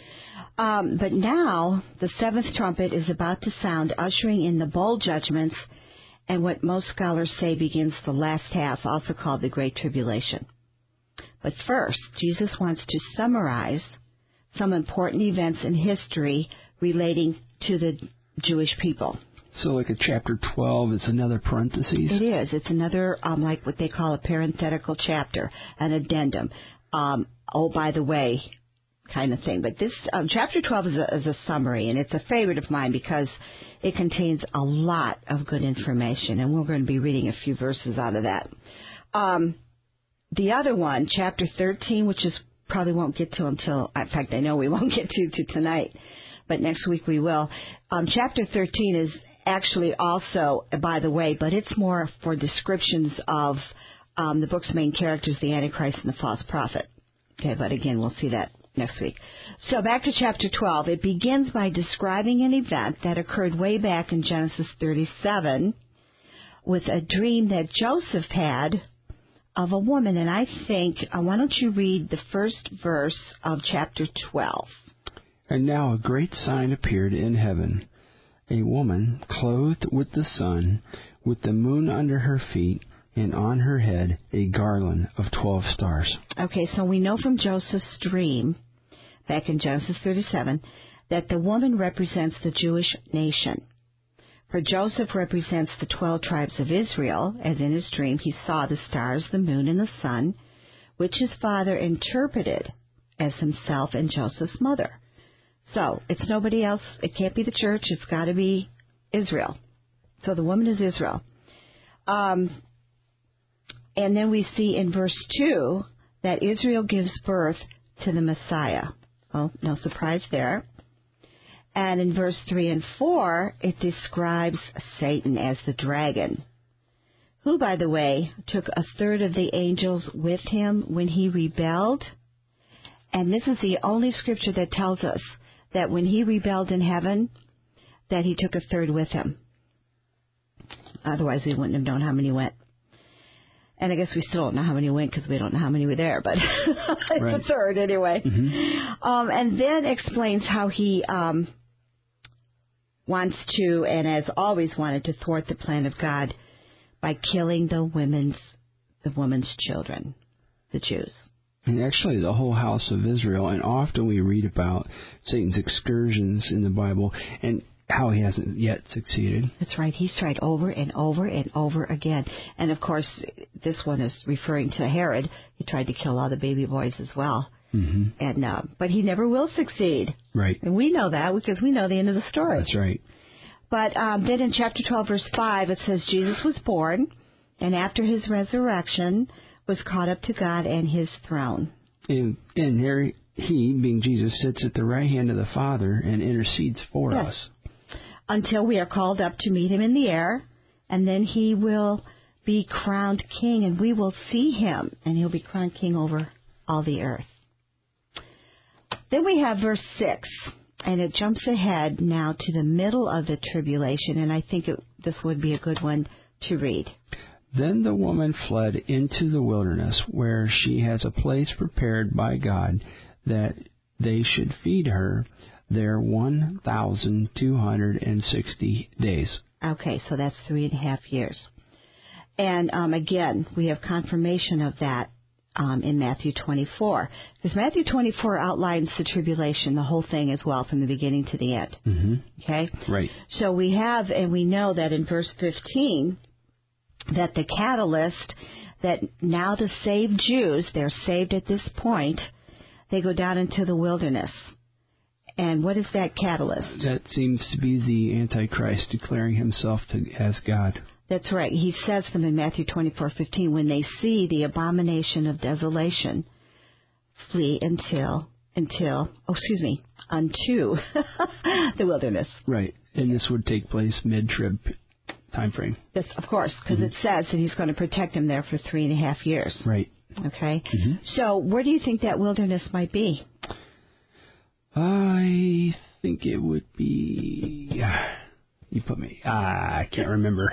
Speaker 1: Um, but now the seventh trumpet is about to sound, ushering in the bowl judgments and what most scholars say begins the last half, also called the Great Tribulation. But first, Jesus wants to summarize some important events in history relating to the Jewish people.
Speaker 2: So like a chapter twelve is another parenthesis?
Speaker 1: It is. It's another, um, like what they call a parenthetical chapter, an addendum. Um, oh, by the way, kind of thing. But this um, chapter twelve is a, is a summary, and it's a favorite of mine because it contains a lot of good information, and we're going to be reading a few verses out of that. Um, the other one, chapter thirteen, which is probably won't get to until, in fact, I know we won't get to, to tonight, but next week we will. Um, chapter thirteen is actually also, by the way, but it's more for descriptions of um, the book's main characters, the Antichrist and the false prophet. Okay, but again, we'll see that next week. So back to chapter twelve. It begins by describing an event that occurred way back in Genesis thirty-seven with a dream that Joseph had of a woman. And I think, uh, why don't you read the first verse of chapter twelve?
Speaker 2: And now a great sign appeared in heaven, a woman clothed with the sun, with the moon under her feet, and on her head a garland of twelve stars. Okay,
Speaker 1: so we know from Joseph's dream, back in Genesis thirty-seven, that the woman represents the Jewish nation. For Joseph represents the twelve tribes of Israel, as in his dream he saw the stars, the moon, and the sun, which his father interpreted as himself and Joseph's mother. So, it's nobody else. It can't be the church. It's got to be Israel. So the woman is Israel. Um, and then we see in verse two that Israel gives birth to the Messiah. Well, no surprise there. And in verse three and four, it describes Satan as the dragon, who, by the way, took a third of the angels with him when he rebelled. And this is the only scripture that tells us that when he rebelled in heaven, that he took a third with him. Otherwise, we wouldn't have known how many went. And I guess we still don't know how many went because we don't know how many were there, but it's
Speaker 2: right.
Speaker 1: a third anyway.
Speaker 2: Mm-hmm.
Speaker 1: Um, and then explains how he um, wants to, and has always wanted to, thwart the plan of God by killing the women's, the woman's children, the Jews.
Speaker 2: And actually the whole house of Israel, and often we read about Satan's excursions in the Bible, and how he hasn't yet succeeded.
Speaker 1: That's right. He's tried over and over and over again. And, of course, this one is referring to Herod. He tried to kill all the baby boys as well.
Speaker 2: Mm-hmm.
Speaker 1: And uh, but he never will succeed.
Speaker 2: Right.
Speaker 1: And we know that because we know the end of the story.
Speaker 2: That's right.
Speaker 1: But um, then in chapter twelve, verse five, it says, Jesus was born, and after his resurrection was caught up to God and his throne.
Speaker 2: And, and there he, being Jesus, sits at the right hand of the Father and intercedes for
Speaker 1: yes.
Speaker 2: us.
Speaker 1: Until we are called up to meet him in the air, and then he will be crowned king, and we will see him, and he'll be crowned king over all the earth. Then we have verse six, and it jumps ahead now to the middle of the tribulation, and I think it, this would be a good one to read.
Speaker 2: Then the woman fled into the wilderness, where she has a place prepared by God, that they should feed her there one thousand two hundred sixty days.
Speaker 1: Okay, so that's three and a half years. And um, again, we have confirmation of that um, in Matthew twenty-four. Because Matthew twenty-four outlines the tribulation, the whole thing as well, from the beginning to the end.
Speaker 2: Mm-hmm.
Speaker 1: Okay?
Speaker 2: Right.
Speaker 1: So we have, and we know that in verse fifteen, that the catalyst, that now the saved Jews, they're saved at this point, they go down into the wilderness. And what is that catalyst?
Speaker 2: That seems to be the Antichrist declaring himself to, as God.
Speaker 1: That's right. He says them in Matthew twenty-four fifteen, when they see the abomination of desolation, flee until, until, oh, excuse me, unto the wilderness.
Speaker 2: Right. And this would take place mid-trib time frame.
Speaker 1: Yes, of course, because mm-hmm. it says that he's going to protect them there for three and a half years.
Speaker 2: Right.
Speaker 1: Okay.
Speaker 2: Mm-hmm.
Speaker 1: So where do you think that wilderness might be?
Speaker 2: I think it would be... You put me... Ah, I can't remember.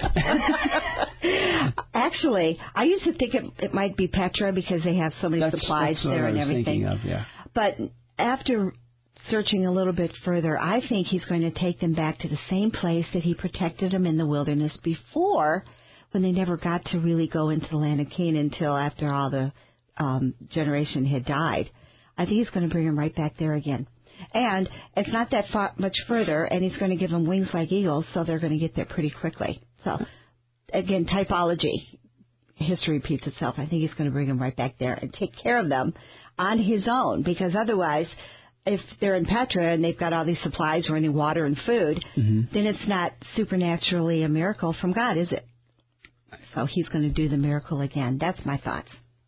Speaker 1: Actually, I used to think it, it might be Petra because they have so many
Speaker 2: that's,
Speaker 1: supplies
Speaker 2: that's
Speaker 1: there and everything.
Speaker 2: Of, yeah.
Speaker 1: But after searching a little bit further, I think he's going to take them back to the same place that he protected them in the wilderness before, when they never got to really go into the land of Canaan until after all the um, generation had died. I think he's going to bring them right back there again. And it's not that far, much further, and he's going to give them wings like eagles, so they're going to get there pretty quickly. So, again, typology. History repeats itself. I think he's going to bring them right back there and take care of them on his own, because otherwise, if they're in Petra and they've got all these supplies, running water and food, mm-hmm. then it's not supernaturally a miracle from God, is it? So he's going to do the miracle again. That's my thoughts.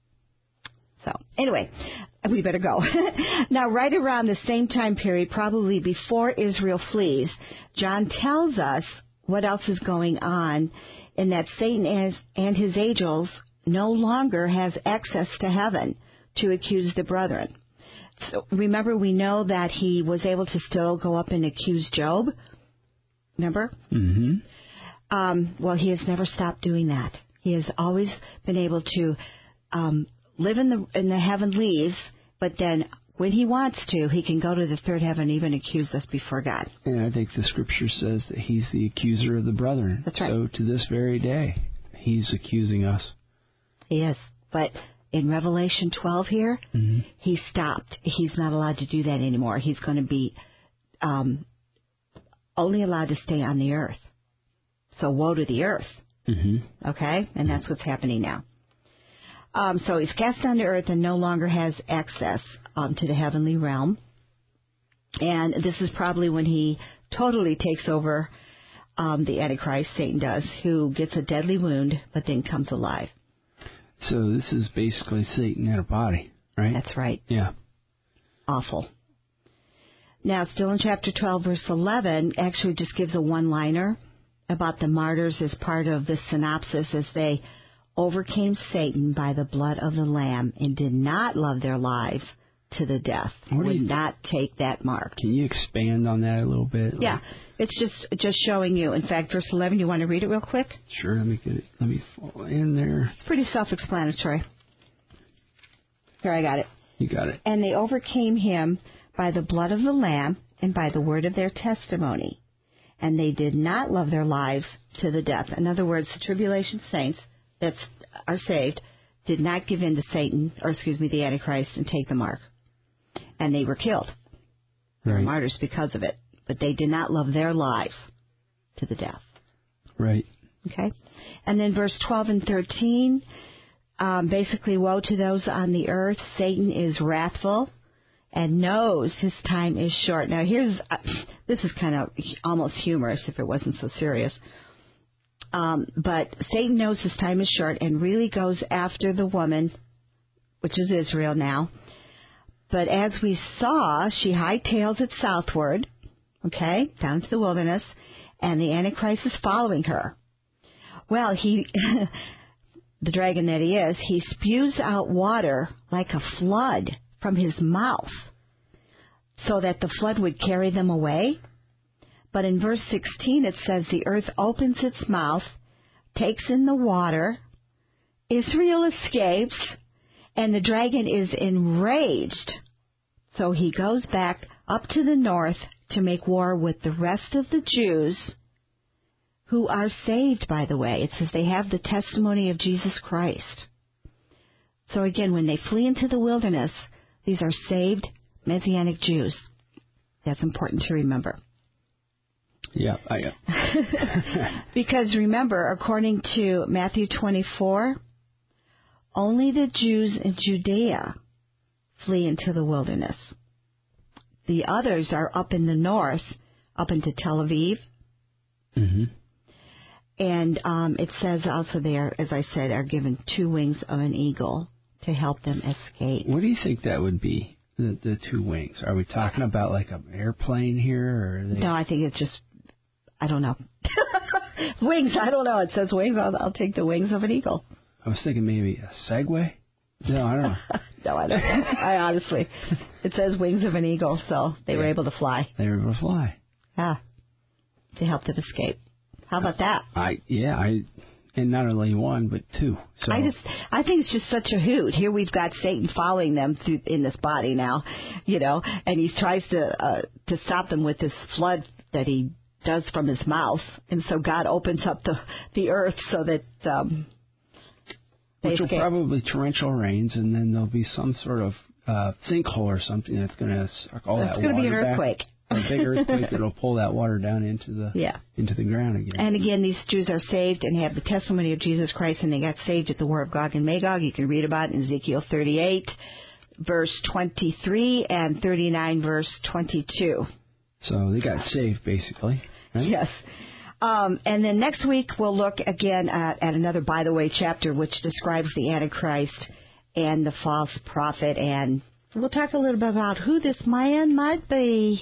Speaker 1: So, anyway, we better go. Now, right around the same time period, probably before Israel flees, John tells us what else is going on, in that Satan is, and his angels no longer has access to heaven to accuse the brethren. So, remember, we know that he was able to still go up and accuse Job. Remember?
Speaker 2: Mm-hmm.
Speaker 1: Um, well, he has never stopped doing that. He has always been able to um, live in the in the heavenlies, but then when he wants to, he can go to the third heaven and even accuse us before God.
Speaker 2: And I think the scripture says that he's the accuser of the brethren.
Speaker 1: That's right.
Speaker 2: So to this very day, he's accusing us.
Speaker 1: He is. But in Revelation twelve here, mm-hmm. he stopped. He's not allowed to do that anymore. He's going to be um, only allowed to stay on the earth. So woe to the earth.
Speaker 2: Mm-hmm.
Speaker 1: Okay? And that's what's happening now. Um, so he's cast down to earth and no longer has access um, to the heavenly realm. And this is probably when he totally takes over um, the Antichrist, Satan does, who gets a deadly wound but then comes alive.
Speaker 2: So this is basically Satan in a body, right?
Speaker 1: That's right.
Speaker 2: Yeah.
Speaker 1: Awful. Now, still in chapter twelve, verse eleven, actually just gives a one-liner about the martyrs as part of the synopsis, as they overcame Satan by the blood of the Lamb and did not love their lives to the death,
Speaker 2: What do
Speaker 1: would
Speaker 2: you-
Speaker 1: not take that mark.
Speaker 2: Can you expand on that a little bit?
Speaker 1: Yeah,
Speaker 2: Like,
Speaker 1: it's just just showing you. In fact, verse eleven, you want to read it real quick?
Speaker 2: sure. Let me get it. Let me fall in there.
Speaker 1: It's pretty self-explanatory. Here, I got it.
Speaker 2: You got it.
Speaker 1: And they overcame him by the blood of the Lamb and by the word of their testimony. And they did not love their lives to the death. In other words, the tribulation saints that are saved did not give in to Satan, or excuse me, the Antichrist, and take the mark. And they were killed. They were
Speaker 2: Right.
Speaker 1: martyrs because of it. But they did not love their lives to the death.
Speaker 2: Right.
Speaker 1: Okay? And then verse twelve and thirteen, um, basically, woe to those on the earth. Satan is wrathful and knows his time is short. Now, here's, uh, this is kind of almost humorous if it wasn't so serious. Um, but Satan knows his time is short and really goes after the woman, which is Israel now. But as we saw, she hightails it southward, okay, down to the wilderness, and the Antichrist is following her. Well, he, the dragon that he is, he spews out water like a flood from his mouth so that the flood would carry them away. But in verse sixteen, it says the earth opens its mouth, takes in the water, Israel escapes, and the dragon is enraged. So he goes back up to the north to make war with the rest of the Jews who are saved, by the way. It says they have the testimony of Jesus Christ. So again, when they flee into the wilderness, these are saved Messianic Jews. That's important to remember.
Speaker 2: Yeah. I, uh,
Speaker 1: Because remember, according to Matthew twenty-four, only the Jews in Judea flee into the wilderness. The others are up in the north, up into Tel Aviv.
Speaker 2: mm-hmm.
Speaker 1: And um, it says also there, as I said, are given two wings of an eagle to help them escape.
Speaker 2: What do you think that would be, the, the two wings? Are we talking about like an airplane here? Or are they...
Speaker 1: No, I think it's just, I don't know. Wings, I don't know. It says wings. I'll, I'll take the wings of an eagle.
Speaker 2: I was thinking maybe a Segway. No, I don't know.
Speaker 1: No, I don't know. I honestly, it says wings of an eagle, so they
Speaker 2: Yeah.
Speaker 1: were able to fly.
Speaker 2: They were able to fly.
Speaker 1: Yeah, to help them escape. How about that?
Speaker 2: I yeah I, and not only one but two. So
Speaker 1: I just, I think it's just such a hoot. Here we've got Satan following them through, in this body now, you know, and he tries to uh, to stop them with this flood that he does from his mouth, and so God opens up the the earth so that um, they
Speaker 2: which will
Speaker 1: escape.
Speaker 2: probably torrential rains, and then there'll be some sort of uh, sinkhole or something that's going to suck all
Speaker 1: It's
Speaker 2: that
Speaker 1: going
Speaker 2: water
Speaker 1: to be an
Speaker 2: back.
Speaker 1: earthquake.
Speaker 2: A big earthquake that'll pull that water down into the
Speaker 1: Yeah.
Speaker 2: into the ground again.
Speaker 1: And again, these Jews are saved and have the testimony of Jesus Christ, and they got saved at the war of Gog and Magog. You can read about it in Ezekiel thirty-eight, verse twenty-three, and thirty-nine, verse twenty-two.
Speaker 2: So they got saved, basically. Right?
Speaker 1: Yes. Um, and then next week, we'll look again at, at another By the Way chapter, which describes the Antichrist and the false prophet. And we'll talk a little bit about who this man might be.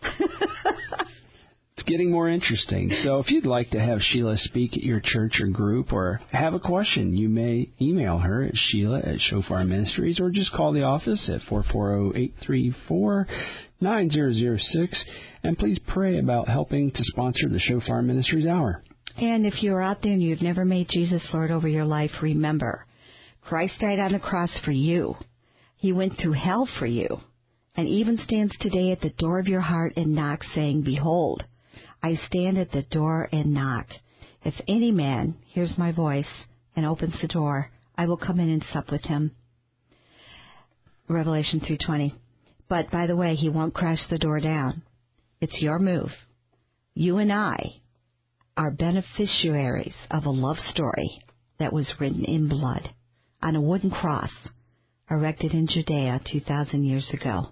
Speaker 2: It's getting more interesting. So if you'd like to have Sheila speak at your church or group or have a question, you may email her at Sheila at Shofar Ministries or just call the office at four four zero, eight three four, nine zero zero six. And please pray about helping to sponsor the Shofar Ministries Hour.
Speaker 1: And if you're out there and you've never made Jesus Lord over your life, remember, Christ died on the cross for you. He went through hell for you, and even stands today at the door of your heart and knocks, saying, Behold, I stand at the door and knock. If any man hears my voice and opens the door, I will come in and sup with him. Revelation three twenty. But, by the way, he won't crash the door down. It's your move. You and I are beneficiaries of a love story that was written in blood on a wooden cross erected in Judea two thousand years ago.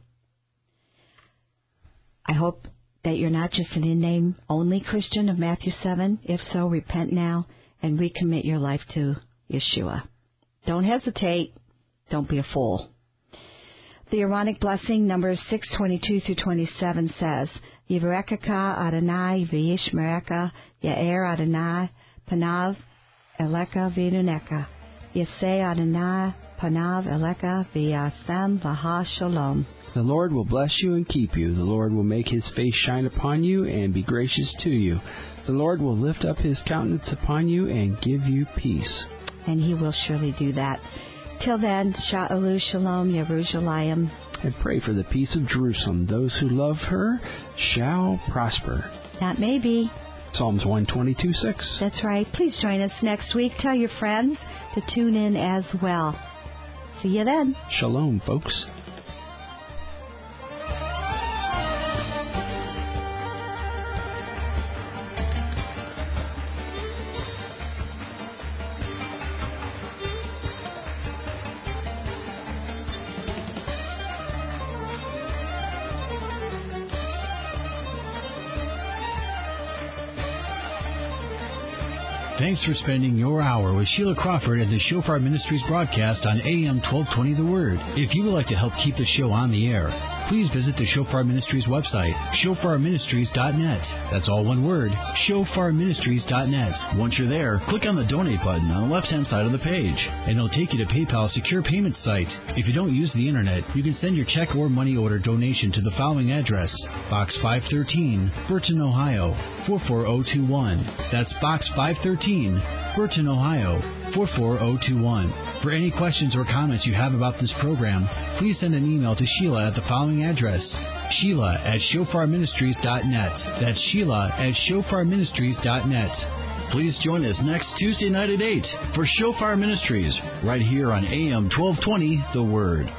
Speaker 1: I hope that you're not just an in-name only Christian of Matthew seven. If so, repent now and recommit your life to Yeshua. Don't hesitate. Don't be a fool. The Aaronic blessing, Numbers six twenty-two through twenty-seven, says, Yivarekaka Adonai v'yishmereka Ya'er Adonai panav eleka v'nuneka Yaseh Adonai panav eleka v'yasem laha shalom.
Speaker 2: The Lord will bless you and keep you. The Lord will make his face shine upon you and be gracious to you. The Lord will lift up his countenance upon you and give you peace.
Speaker 1: And he will surely do that. Till then, Sha'alu Shalom Yerushalayim.
Speaker 2: And pray for the peace of Jerusalem. Those who love her shall prosper.
Speaker 1: That may be.
Speaker 2: Psalms one twenty-two six.
Speaker 1: That's right. Please join us next week. Tell your friends to tune in as well. See you then.
Speaker 2: Shalom, folks.
Speaker 5: Thanks for spending your hour with Sheila Crawford and the Shofar Ministries broadcast on A M twelve twenty The Word. If you would like to help keep the show on the air, please visit the Shofar Ministries website, shofar ministries dot net. That's all one word, shofar ministries dot net. Once you're there, click on the donate button on the left-hand side of the page, and it'll take you to PayPal's secure payment site. If you don't use the internet, you can send your check or money order donation to the following address: Box five thirteen, Burton, Ohio, four four zero two one. That's Box five thirteen, Burton, Ohio, four four zero two one. For any questions or comments you have about this program, please send an email to Sheila at the following address: Sheila at shofar ministries dot net. That's Sheila at shofar ministries dot net. Please join us next Tuesday night at eight for Shofar Ministries, right here on A M twelve twenty The Word.